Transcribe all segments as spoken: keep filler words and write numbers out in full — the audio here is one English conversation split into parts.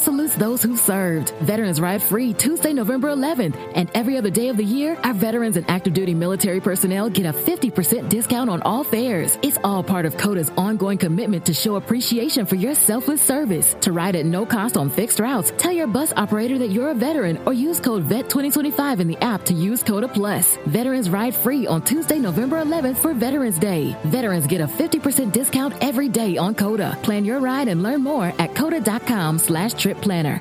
salutes those who served. Veterans Ride Free Tuesday, November eleventh. And every other day of the year, our veterans and active duty military personnel get a fifty percent discount on all fares. It's all part of CODA's ongoing commitment to show appreciation for your selfless service. To ride at no cost on fixed routes, tell your bus operator that you're a veteran or use code V E T twenty twenty-five in the app to use CODA Plus. Veterans Ride Free on Tuesday, November eleventh for Veterans Day. Veterans get a fifty percent discount every day on CODA. Plan your ride and learn more at coda.com slash trip planner.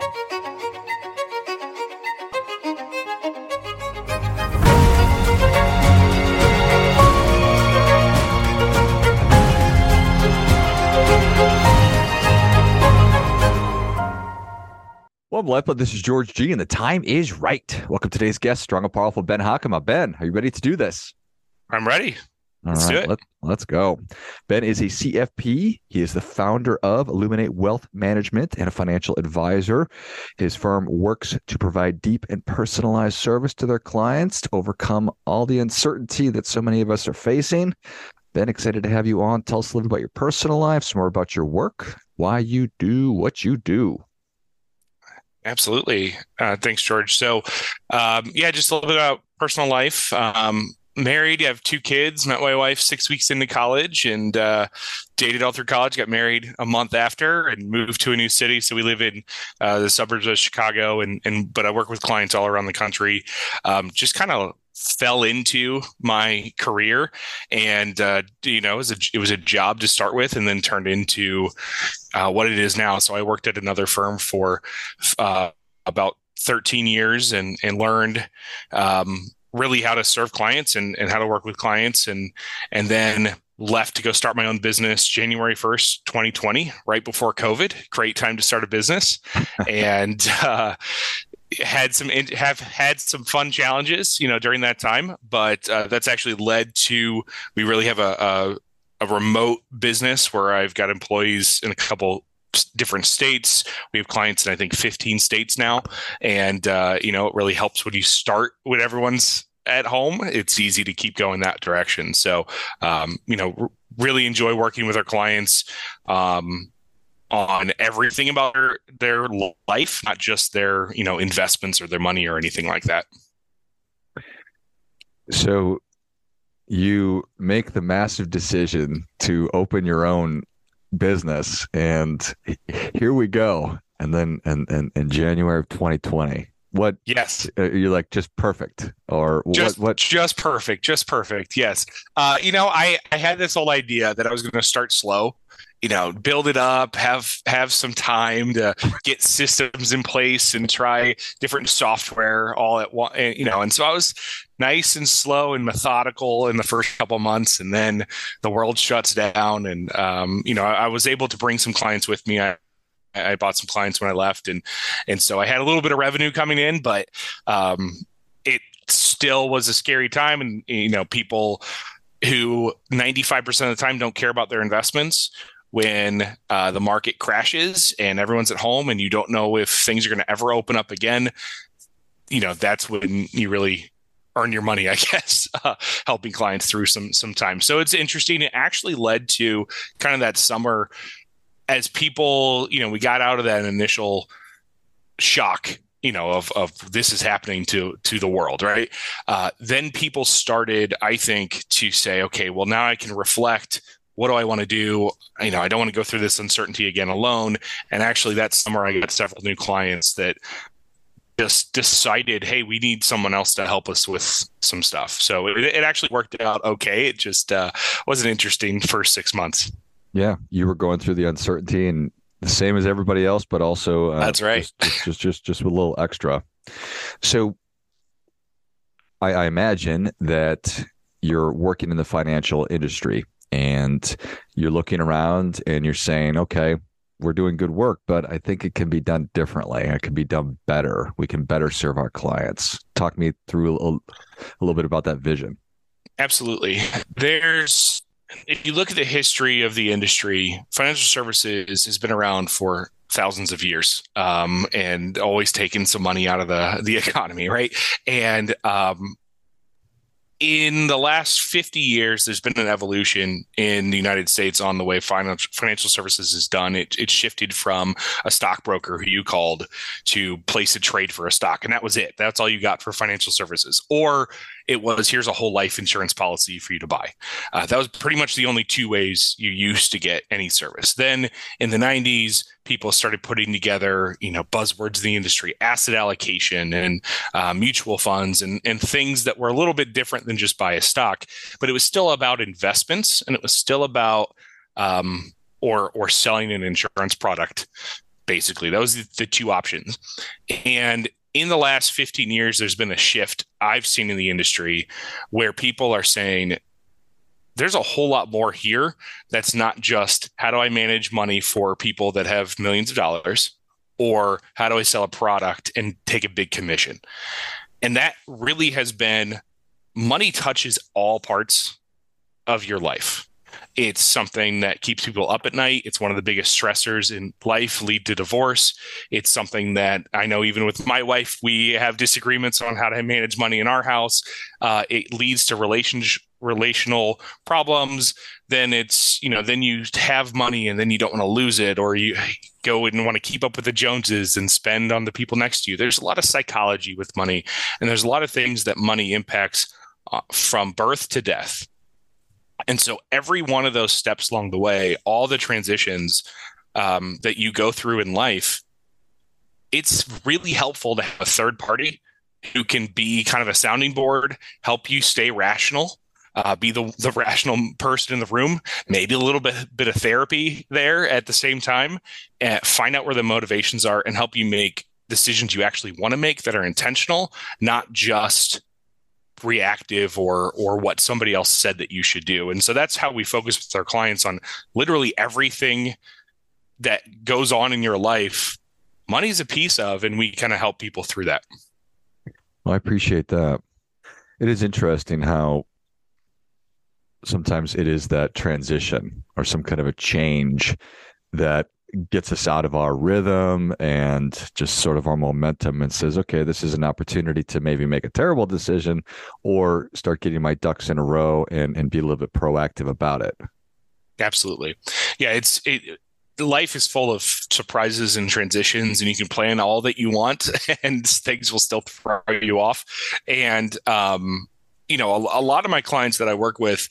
Well, Lifeblood, this is George G, and the time is right. Welcome to today's guest, strong and powerful Ben Hakema. Ben, are you ready to do this? I'm ready. All Let's right, do it. Let, let's go. Ben is a C F P. He is the founder of Illuminate Wealth Management and a financial advisor. His firm works to provide deep and personalized service to their clients to overcome all the uncertainty that so many of us are facing. Ben, excited to have you on. Tell us a little about your personal life, some more about your work, why you do what you do. Absolutely. Uh, thanks, George. So, um, yeah, just a little bit about personal life. Um, married, you have two kids, met my wife six weeks into college and uh, dated all through college, got married a month after and moved to a new city. So we live in uh, the suburbs of Chicago, and, and but I work with clients all around the country. Um, just kind of fell into my career, and uh, you know, it was a it was a job to start with, and then turned into uh, what it is now. So I worked at another firm for uh, about thirteen years, and and learned um, really how to serve clients and and how to work with clients, and and then left to go start my own business January first, twenty twenty, right before COVID. Great time to start a business, and. Uh, had some have had some fun challenges, you know, during that time, but uh, that's actually led to, we really have a, a, a remote business where I've got employees in a couple different states. We have clients in, I think, fifteen states now. And, uh, you know, it really helps when you start when everyone's at home. It's easy to keep going that direction. So, um, you know, r- really enjoy working with our clients, um, on everything about their, their life, not just their, you know, investments or their money or anything like that. So you make the massive decision to open your own business, and here we go. And then in, in, in January of twenty twenty, what? Yes. Uh, you're like, just perfect, or just, what? What? Just perfect. Just perfect. Yes. Uh, you know, I, I had this whole idea that I was going to start slow, you know, build it up, have have some time to get systems in place and try different software all at once, you know. And so I was nice and slow and methodical in the first couple of months, and then the world shuts down. And um, you know, I, I was able to bring some clients with me. I, I bought some clients when I left, and and so I had a little bit of revenue coming in, but um, it still was a scary time. And you know, people who ninety-five percent of the time don't care about their investments. When uh, the market crashes and everyone's at home and you don't know if things are going to ever open up again, you know, that's when you really earn your money, I guess, uh, helping clients through some some time. So it's interesting. It actually led to kind of that summer as people, you know, we got out of that initial shock, you know, of of this is happening to to the world, right? Uh, then people started, I think, to say, okay, well, now I can reflect. What do I want to do? You know, I don't want to go through this uncertainty again alone. And actually that summer I got several new clients that just decided, hey, we need someone else to help us with some stuff. So it, it actually worked out okay. It just uh, was an interesting first six months. Yeah, you were going through the uncertainty and the same as everybody else, but also uh, that's right. Just, just, just, just, just with a little extra. So I, I imagine that you're working in the financial industry. And you're looking around and you're saying, okay, we're doing good work, but I think it can be done differently. It can be done better. We can better serve our clients. Talk me through a, a little bit about that vision. Absolutely. There's, if you look at the history of the industry, financial services has been around for thousands of years, um, and always taking some money out of the, the economy, right? And um, in the last fifty years, there's been an evolution in the United States on the way financial financial services is done. It, it shifted from a stockbroker who you called to place a trade for a stock, and that was it. That's all you got for financial services. Or it was, here's a whole life insurance policy for you to buy. Uh, that was pretty much the only two ways you used to get any service. Then in the nineties, people started putting together, you know, buzzwords in the industry, asset allocation and uh, mutual funds and, and things that were a little bit different than just buy a stock. But it was still about investments, and it was still about um, or or selling an insurance product. Basically, that was the, the two options. And in the last fifteen years, there's been a shift I've seen in the industry where people are saying, there's a whole lot more here. That's not just how do I manage money for people that have millions of dollars, or how do I sell a product and take a big commission? And that really has been, money touches all parts of your life. It's something that keeps people up at night. It's one of the biggest stressors in life, lead to divorce. It's something that I know even with my wife, we have disagreements on how to manage money in our house. Uh, it leads to relationship relational problems. Then it's, you know, then you have money and then you don't want to lose it, or you go and want to keep up with the Joneses and spend on the people next to you. There's a lot of psychology with money, and there's a lot of things that money impacts uh, from birth to death. And so every one of those steps along the way, all the transitions um, that you go through in life, it's really helpful to have a third party who can be kind of a sounding board, help you stay rational, uh, be the, the rational person in the room, maybe a little bit, bit of therapy there at the same time, and find out where the motivations are and help you make decisions you actually want to make that are intentional, not just reactive or or what somebody else said that you should do. And so that's how we focus with our clients on literally everything that goes on in your life. Money's a piece of, and we kind of help people through that. Well, I appreciate that. It is interesting how sometimes it is that transition or some kind of a change that gets us out of our rhythm and just sort of our momentum and says, okay, this is an opportunity to maybe make a terrible decision or start getting my ducks in a row and, and be a little bit proactive about it. Absolutely. Yeah, it's it life is full of surprises and transitions, and you can plan all that you want and things will still throw you off. And, um, you know, a, a lot of my clients that I work with,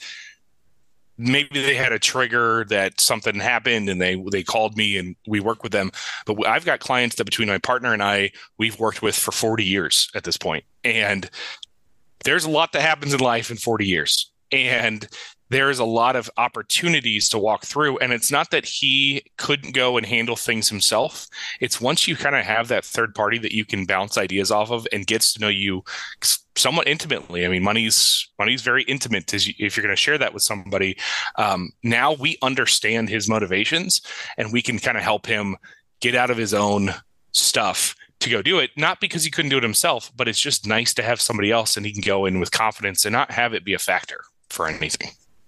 maybe they had a trigger that something happened and they they called me and we work with them. But I've got clients that between my partner and I, we've worked with for forty years at this point. And there's a lot that happens in life in forty years. And there is a lot of opportunities to walk through. And it's not that he couldn't go and handle things himself. It's once you kind of have that third party that you can bounce ideas off of and gets to know you somewhat intimately. I mean, money's money's very intimate as you, if you're going to share that with somebody. Um, now we understand his motivations and we can kind of help him get out of his own stuff to go do it. Not because he couldn't do it himself, but it's just nice to have somebody else and he can go in with confidence and not have it be a factor for anything.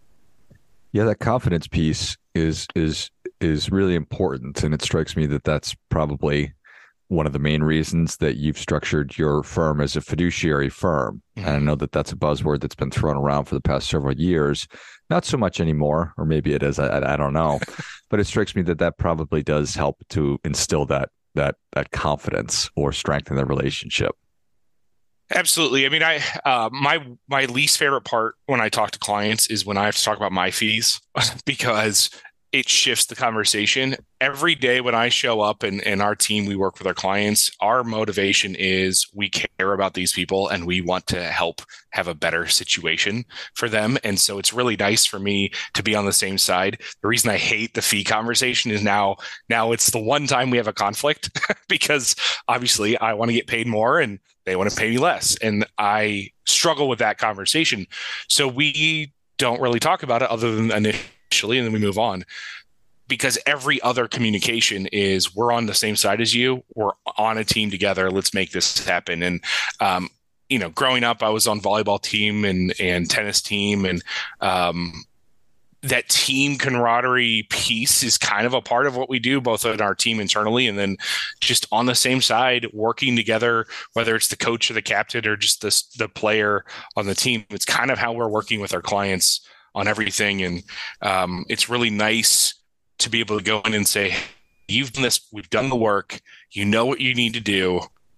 Yeah, that confidence piece is is is really important, and it strikes me that that's probably one of the main reasons that you've structured your firm as a fiduciary firm. Mm-hmm. And I know that that's a buzzword that's been thrown around for the past several years. Not so much anymore, or maybe it is. I, I don't know, but it strikes me that that probably does help to instill that that that confidence or strengthen the relationship. Absolutely. I mean, I uh, my my least favorite part when I talk to clients is when I have to talk about my fees because it shifts the conversation. Every day when I show up and, and our team, we work with our clients, our motivation is we care about these people and we want to help have a better situation for them. And so it's really nice for me to be on the same side. The reason I hate the fee conversation is now, now it's the one time we have a conflict because obviously I want to get paid more and they want to pay me less. And I struggle with that conversation. So we don't really talk about it other than initially, and then we move on. Because every other communication is we're on the same side as you. We're on a team together. Let's make this happen. And, um, you know, growing up, I was on volleyball team and, and tennis team. And um, that team camaraderie piece is kind of a part of what we do, both in our team internally and then just on the same side, working together, whether it's the coach or the captain or just the, the player on the team. It's kind of how we're working with our clients on everything. And um, it's really nice to be able to go in and say, you've done this, we've done the work, you know what you need to do.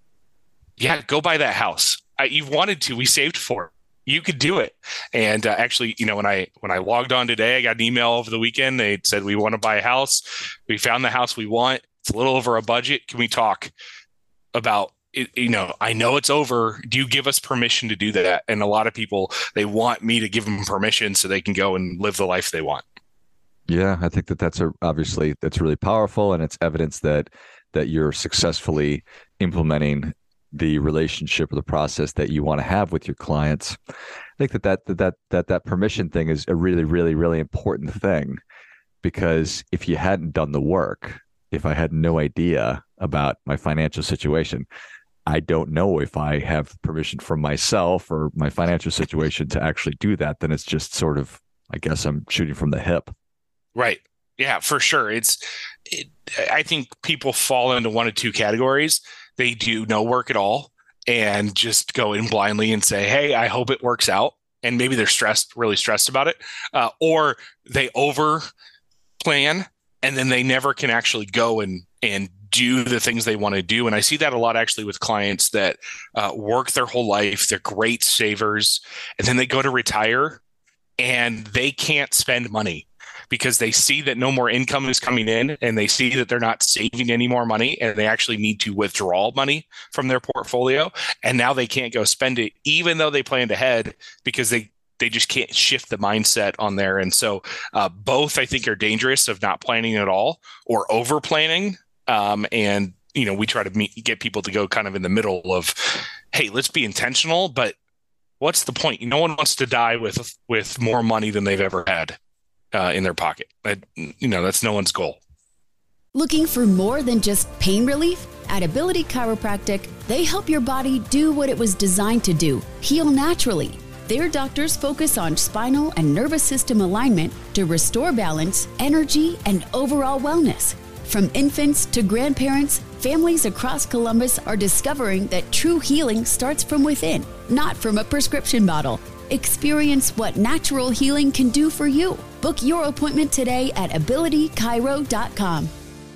Yeah, go buy that house. I, you've wanted to, we saved for it. You could do it. And uh, actually, you know, when I when I logged on today, I got an email over the weekend. They said, we want to buy a house. We found the house we want. It's a little over a budget. Can we talk about it? You know, I know it's over. Do you give us permission to do that? And a lot of people, they want me to give them permission so they can go and live the life they want. Yeah, I think that that's a, obviously that's really powerful, and it's evidence that that you're successfully implementing the relationship or the process that you want to have with your clients. I think that that that that that, that permission thing is a really, really, really important thing, because if you hadn't done the work, if I had no idea about my financial situation, I don't know if I have permission from myself or my financial situation to actually do that, then it's just sort of, I guess I'm shooting from the hip. Right. Yeah, for sure. It's, it, I think people fall into one of two categories. They do no work at all and just go in blindly and say, hey, I hope it works out. And maybe they're stressed, really stressed about it. Uh, or they over plan and then they never can actually go and, and do the things they want to do. And I see that a lot actually with clients that uh, work their whole life. They're great savers. And then they go to retire and they can't spend money, because they see that no more income is coming in and they see that they're not saving any more money and they actually need to withdraw money from their portfolio. And now they can't go spend it, even though they planned ahead, because they, they just can't shift the mindset on there. And so uh, both I think are dangerous, of not planning at all or over planning. Um, and, you know, we try to meet, get people to go kind of in the middle of, hey, let's be intentional, but what's the point? No one wants to die with, with more money than they've ever had Uh, in their pocket. I, you know, that's no one's goal. Looking for more than just pain relief? At Ability Chiropractic, they help your body do what it was designed to do, heal naturally. Their doctors focus on spinal and nervous system alignment to restore balance, energy, and overall wellness. From infants to grandparents, families across Columbus are discovering that true healing starts from within, not from a prescription bottle. Experience what natural healing can do for you. Book your appointment today at ability chiro dot com.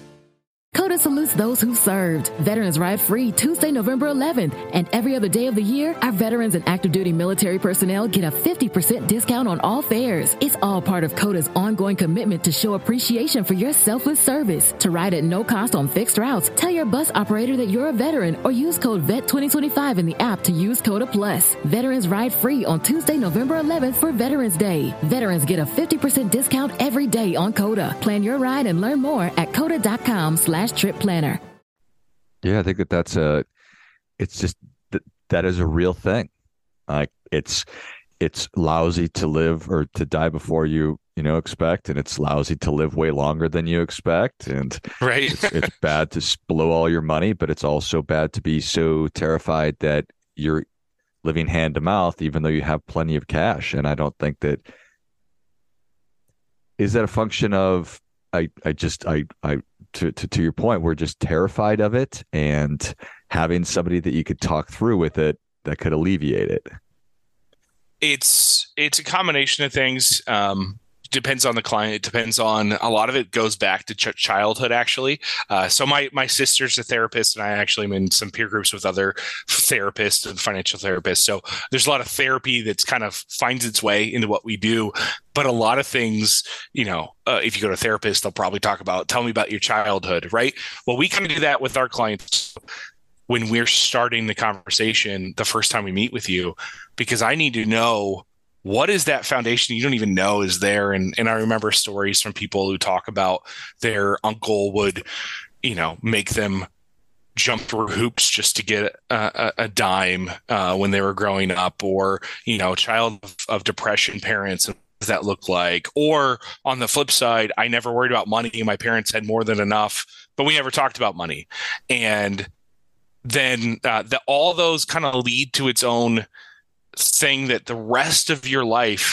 COTA salutes those who served. Veterans Ride free Tuesday, November eleventh. And every other day of the year, our veterans and active duty military personnel get a fifty percent discount on all fares. It's all part of COTA's ongoing commitment to show appreciation for your selfless service. To ride at no cost on fixed routes, tell your bus operator that you're a veteran or use code V E T twenty twenty-five in the app to use COTA Plus. Veterans Ride free on Tuesday, November eleventh for Veterans Day. Veterans get a fifty percent discount every day on COTA. Plan your ride and learn more at cota dot com slash trip planner. Yeah, I think that that's a, it's just, that, that is a real thing. Like it's, it's lousy to live or to die before you, you know, expect. And it's lousy to live way longer than you expect. And right. it's, it's bad to blow all your money, but it's also bad to be so terrified that you're living hand to mouth, even though you have plenty of cash. And I don't think that, is that a function of, I, I just, I, I, to, to, to your point, we're just terrified of it, and having somebody that you could talk through with it that could alleviate it. It's, it's a combination of things. Um, depends on the client. It depends on, a lot of it goes back to ch- childhood actually. Uh, so my, my sister's a therapist, and I actually am in some peer groups with other therapists and financial therapists. So there's a lot of therapy that's kind of finds its way into what we do. But a lot of things, you know, uh, if you go to a therapist, they'll probably talk about, tell me about your childhood, right? Well, we kind of do that with our clients when we're starting the conversation the first time we meet with you, because I need to know, what is that foundation you don't even know is there? And and I remember stories from people who talk about their uncle would, you know, make them jump through hoops just to get a, a, a dime uh, when they were growing up, or, you know, child of, of depression parents. And what does that look like? Or on the flip side, I never worried about money. My parents had more than enough, but we never talked about money. And then uh, the, all those kind of lead to its own thing, that the rest of your life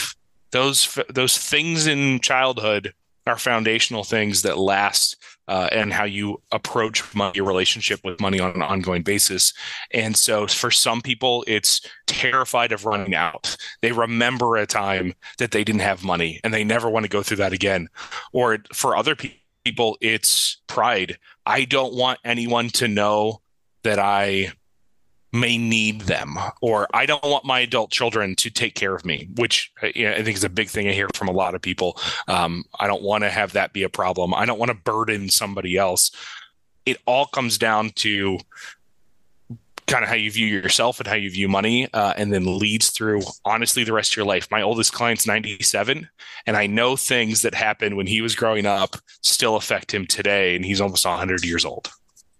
those those things in childhood are foundational things that last, uh, and how you approach money, your relationship with money on an ongoing basis. And so for some people, it's terrified of running out. They remember a time that they didn't have money and they never want to go through that again. Or for other pe- people, it's pride. I don't want anyone to know that I may need them, or I don't want my adult children to take care of me, which you know, I think is a big thing I hear from a lot of people. Um, I don't want to have that be a problem. I don't want to burden somebody else. It all comes down to kind of how you view yourself and how you view money, uh, and then leads through, honestly, the rest of your life. My oldest client's ninety-seven, and I know things that happened when he was growing up still affect him today, and he's almost one hundred years old.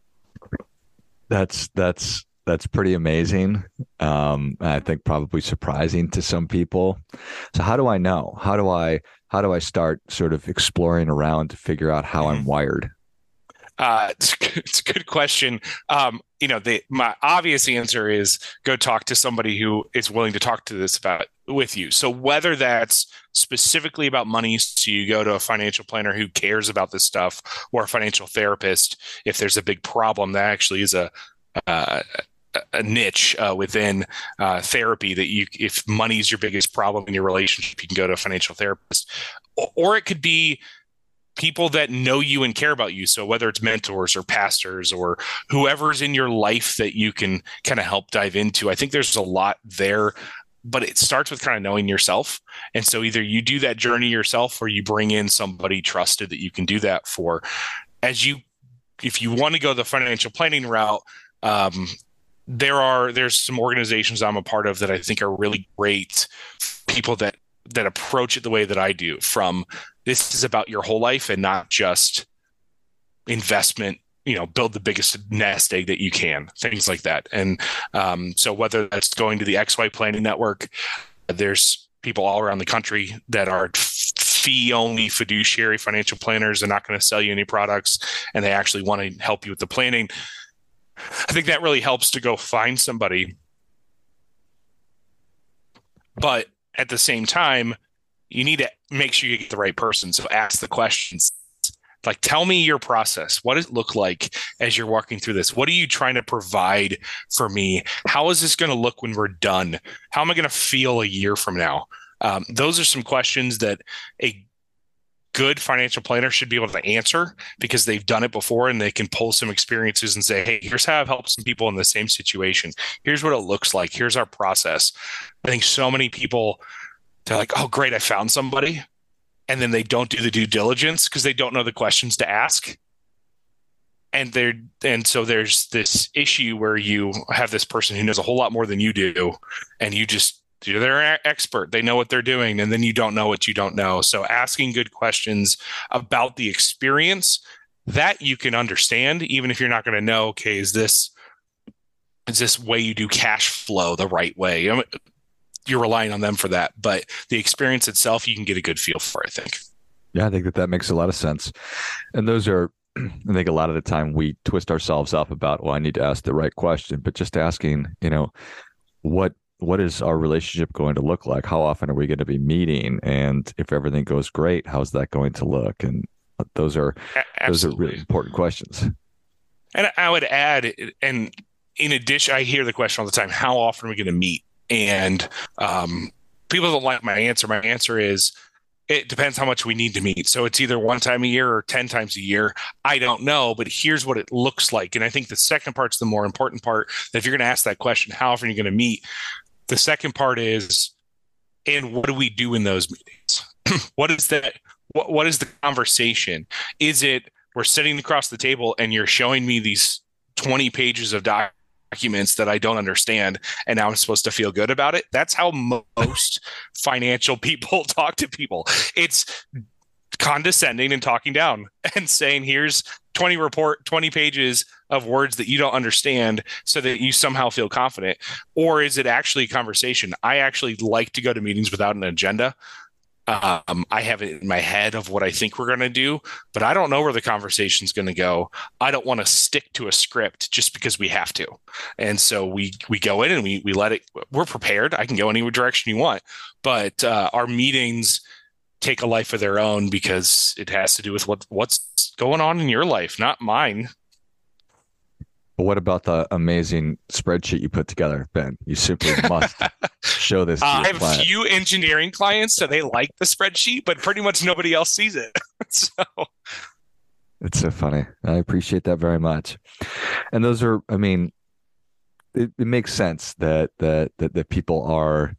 That's, that's, That's pretty amazing. Um, I think probably surprising to some people. So how do I know? How do I how do I start sort of exploring around to figure out how I'm wired? Uh, it's, it's a good question. Um, you know, the my obvious answer is go talk to somebody who is willing to talk to this about with you. So whether that's specifically about money, so you go to a financial planner who cares about this stuff, or a financial therapist if there's a big problem that actually is a uh, a niche uh, within uh, therapy that you, if money is your biggest problem in your relationship, you can go to a financial therapist. Or, or it could be people that know you and care about you. So whether it's mentors or pastors or whoever's in your life that you can kind of help dive into, I think there's a lot there, but it starts with kind of knowing yourself. And so either you do that journey yourself or you bring in somebody trusted that you can do that for. As you, if you want to go the financial planning route, um, there are there's some organizations I'm a part of that I think are really great people that that approach it the way that I do, from this is about your whole life and not just investment, you know, build the biggest nest egg that you can, things like that. And um, so whether that's going to the X Y Planning Network, there's people all around the country that are fee only fiduciary financial planners. They're not going to sell you any products, and they actually want to help you with the planning. I think that really helps to go find somebody. But at the same time, you need to make sure you get the right person. So ask the questions. Like, tell me your process. What does it look like as you're walking through this? What are you trying to provide for me? How is this going to look when we're done? How am I going to feel a year from now? Um, those are some questions that a good financial planner should be able to answer, because they've done it before and they can pull some experiences and say, hey, here's how I've helped some people in the same situation. Here's what it looks like. Here's our process. I think so many people, they're like, oh, great, I found somebody. And then they don't do the due diligence because they don't know the questions to ask. And they're, and so there's this issue where you have this person who knows a whole lot more than you do, and you just, they're an expert. They know what they're doing. And then you don't know what you don't know. So asking good questions about the experience that you can understand, even if you're not going to know, okay, is this, is this way you do cash flow the right way? I mean, you're relying on them for that, but the experience itself, you can get a good feel for, I think. Yeah, I think that that makes a lot of sense. And those are, I think a lot of the time we twist ourselves up about, well, I need to ask the right question, but just asking, you know, what, what is our relationship going to look like? How often are we going to be meeting? And if everything goes great, how's that going to look? And those are, Absolutely. those are really important questions. And I would add, and in addition, I hear the question all the time, how often are we going to meet? And um, people don't like my answer. My answer is, it depends how much we need to meet. So it's either one time a year or ten times a year. I don't know, but here's what it looks like. And I think the second part's the more important part. That if you're going to ask that question, how often are you going to meet? The second part is, and what do we do in those meetings? What is that? What, what is the conversation? Is it we're sitting across the table and you're showing me these twenty pages of documents documents that I don't understand, and now I'm supposed to feel good about it? That's how most financial people talk to people. It's condescending and talking down and saying, here's twenty report, twenty pages of words that you don't understand so that you somehow feel confident. Or is it actually a conversation? I actually like to go to meetings without an agenda. Um, I have it in my head of what I think we're going to do, but I don't know where the conversation's going to go. I don't want to stick to a script just because we have to. And so we we go in and we we let it, we're prepared. I can go any direction you want, but uh, our meetings take a life of their own because it has to do with what what's going on in your life, not mine. But what about the amazing spreadsheet you put together, Ben? You simply must show this to uh, your I have client. a few engineering clients, so they like the spreadsheet, but pretty much nobody else sees it. So it's so funny. I appreciate that very much. And those are, I mean, it, it makes sense that, that that that people are,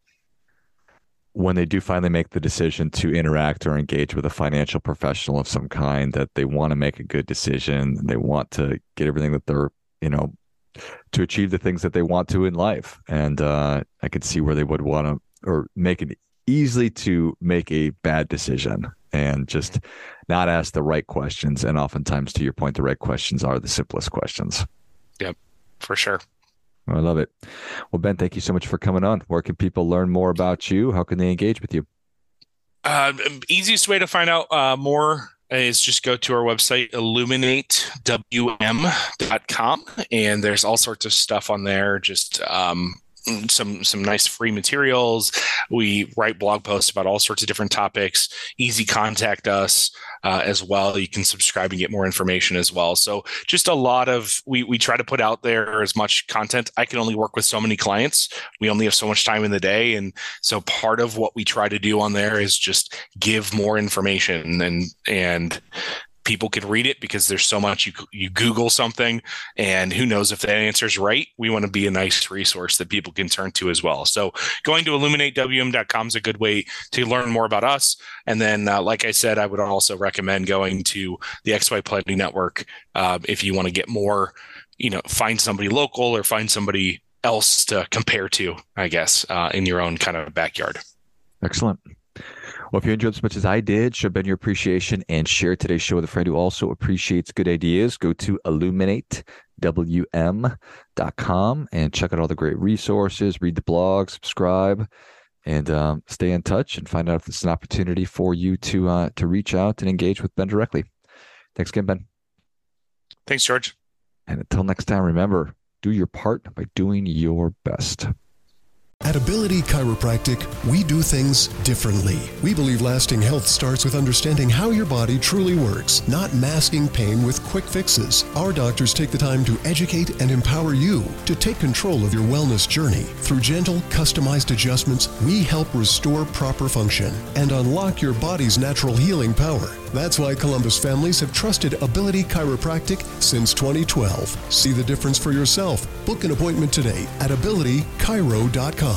when they do finally make the decision to interact or engage with a financial professional of some kind, that they want to make a good decision. They want to get everything that they're, you know, to achieve the things that they want to in life. And uh, I could see where they would want to, or make it easily to make a bad decision and just not ask the right questions. And oftentimes, to your point, the right questions are the simplest questions. Yep, for sure. I love it. Well, Ben, thank you so much for coming on. Where can people learn more about you? How can they engage with you? Uh, easiest way to find out uh, more is just go to our website, illuminate w m dot com, and there's all sorts of stuff on there. Just um, some some nice free materials. We write blog posts about all sorts of different topics. Easy contact us uh, as well. You can subscribe and get more information as well. So just a lot of, we we try to put out there as much content. I can only work with so many clients. We only have so much time in the day. And so part of what we try to do on there is just give more information, and and people can read it because there's so much. You you Google something and who knows if that answer is right. We want to be a nice resource that people can turn to as well. So going to illuminate w m dot com is a good way to learn more about us. And then, uh, like I said, I would also recommend going to the X Y Planning Network uh, if you want to get more, you know, find somebody local or find somebody else to compare to, I guess, uh, in your own kind of backyard. Excellent. Well, if you enjoyed as much as I did, show Ben your appreciation and share today's show with a friend who also appreciates good ideas. Go to illuminate w m dot com and check out all the great resources, read the blog, subscribe, and um, stay in touch and find out if it's an opportunity for you to uh, to reach out and engage with Ben directly. Thanks again, Ben. Thanks, George. And until next time, remember, do your part by doing your best. At Ability Chiropractic, we do things differently. We believe lasting health starts with understanding how your body truly works, not masking pain with quick fixes. Our doctors take the time to educate and empower you to take control of your wellness journey. Through gentle, customized adjustments, we help restore proper function and unlock your body's natural healing power. That's why Columbus families have trusted Ability Chiropractic since twenty twelve. See the difference for yourself. Book an appointment today at ability chiro dot com.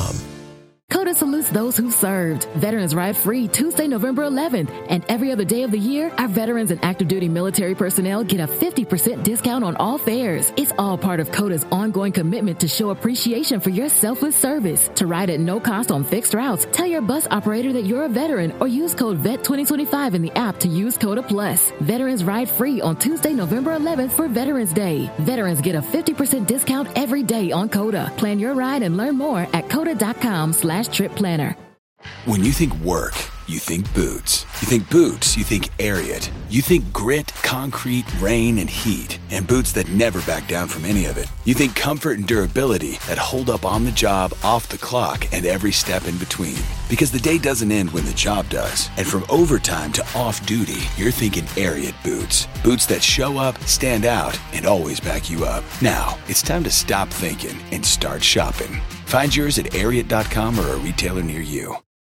COTA salutes those who served. Veterans Ride free Tuesday, November eleventh. And every other day of the year, our veterans and active duty military personnel get a fifty percent discount on all fares. It's all part of COTA's ongoing commitment to show appreciation for your selfless service. To ride at no cost on fixed routes, tell your bus operator that you're a veteran or use code V E T twenty twenty-five in the app to use COTA Plus. Veterans Ride free on Tuesday, November eleventh for Veterans Day. Veterans get a fifty percent discount every day on COTA. Plan your ride and learn more at cota dot com slash trip planner. When you think work, you think boots. You think boots, you think Ariat. You think grit, concrete, rain, and heat. And boots that never back down from any of it. You think comfort and durability that hold up on the job, off the clock, and every step in between. Because the day doesn't end when the job does. And from overtime to off-duty, you're thinking Ariat boots. Boots that show up, stand out, and always back you up. Now, it's time to stop thinking and start shopping. Find yours at ariat dot com or a retailer near you.